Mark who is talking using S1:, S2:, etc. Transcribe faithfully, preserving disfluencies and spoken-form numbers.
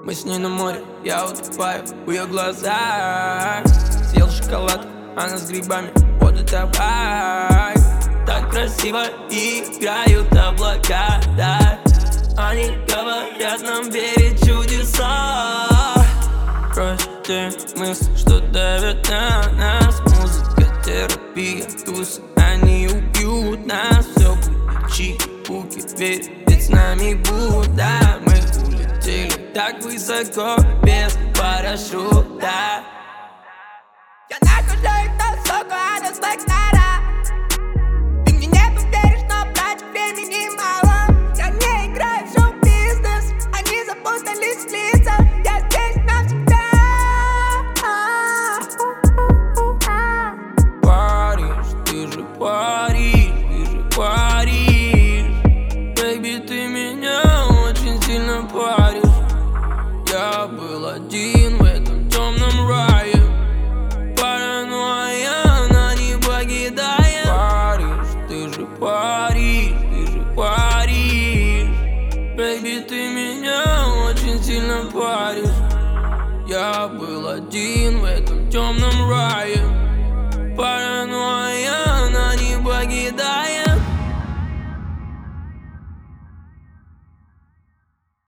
S1: Мы с ней на море, я утопаю в ее глазах. Съел шоколадку, она с грибами, вот это вайб. Так красиво играют облака, да. Они говорят нам верить в чудеса. Прочь те мысли, что давят на нас. Музыка, терапия, тусы, они убьют нас. Все будет чики-пуки, верь, ведь с нами Будда. Мы улетели так высоко, без парашюта.
S2: Я нахожусь высоко, а до Блэкнара. Ты мне не поверишь, но брать времени мало. Я не играю в шоу-бизнес, они запутались в лицах. Я здесь навсегда.
S1: Париж, ты же Париж, ты же Париж. Бэйби, ты меня очень сильно паришь. Я был один в этом темном рае. Паранойя, она не покидает. Париж, ты же Париж, ты же Париж. Бэйби, ты меня очень сильно паришь. Я был один в этом темном рае. Паранойя, она не покидает.